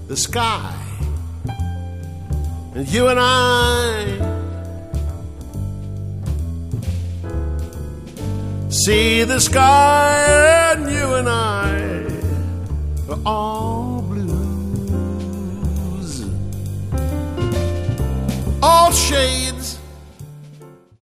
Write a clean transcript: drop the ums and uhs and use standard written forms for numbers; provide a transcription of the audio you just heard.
the sky, and you and I see the sky, and you and I are all blues, all shades